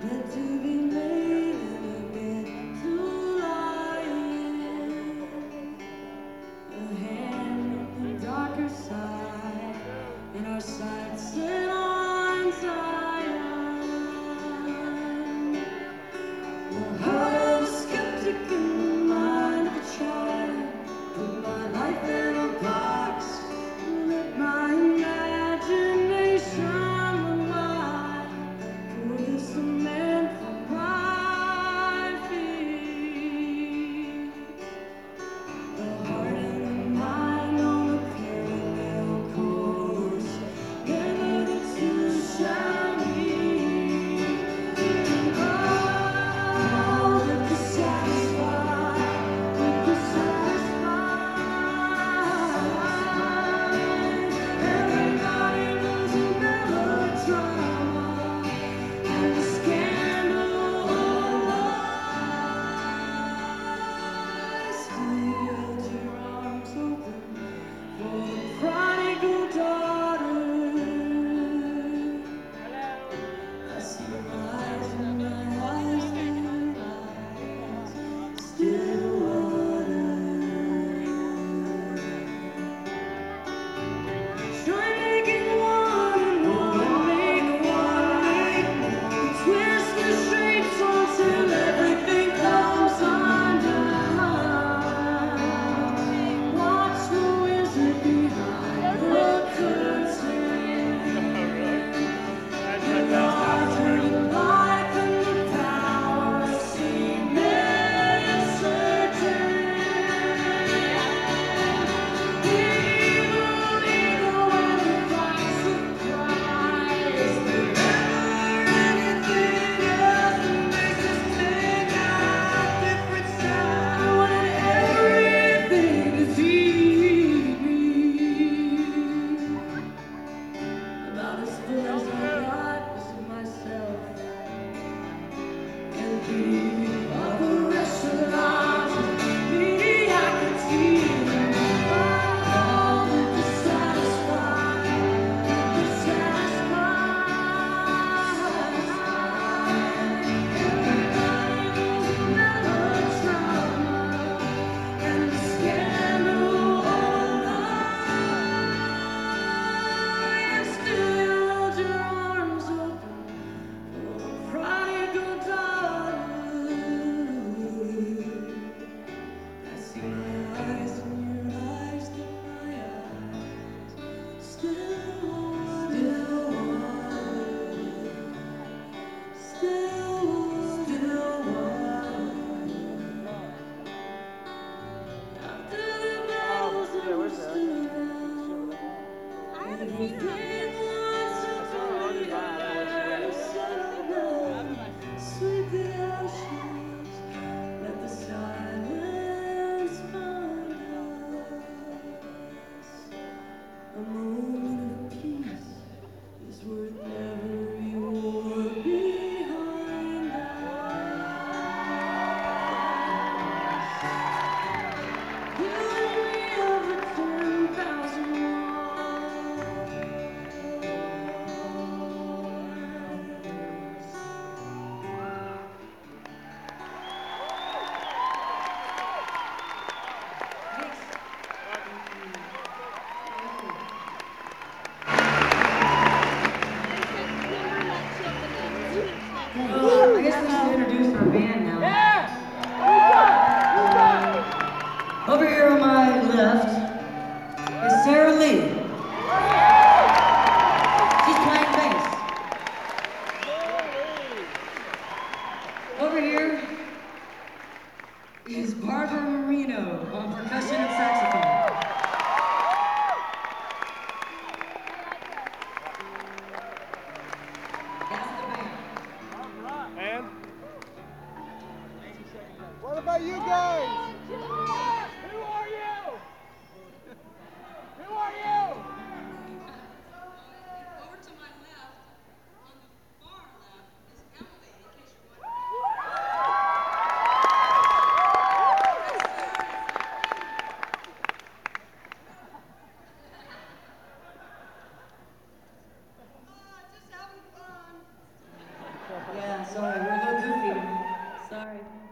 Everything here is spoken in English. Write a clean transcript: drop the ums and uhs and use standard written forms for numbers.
meant to be made and meant to lie in. A hand in the darker side, in our sights set on Zion. The heart of a skeptic in the mind of a child. Put my life in a box, let my imagination run wild. For this cement for my feet. The heart and the mind on a parallel course. Never the two shall meet. Oh, let the satisfied, let the satisfied. Everybody knows a melodrama and the scandal of lies. Still you held your arms open for the prodigal daughter. I see lies in my eyes, still water. Try making one and one, make one. Twist the shapes until everything comes undone. Watch the wizard behind the curtain. The larger the life and the power seem certain. The evil ego and the black surprise. Never anything else that makes us take out different sides. When everything is easy. About as full as I got was of myself. And the other rest of the lives, mediocrity. All that dissatisfied, dissatisfied. Everybody knows a melodrama and the scandal of lies. Still you held your arms open for a prodigal daughter. I see my eyes in your eyes, then my eyes still water, still water. After the battles that stood out, everything was familiar. Settle down, sweep the ashes, let the silence find us. A moment of peace is worth every war behind us. You and me over 10,000 miles. I guess we should introduce our band now. Over here on my left is Sarah Lee. She's playing bass. Over here is Barbara Marino on percussion and saxophone. That's the band. And? What about you guys? Who are you? Who are you? Over to my left, on the far left, is Emily, in case you're wondering. Yes. Sorry,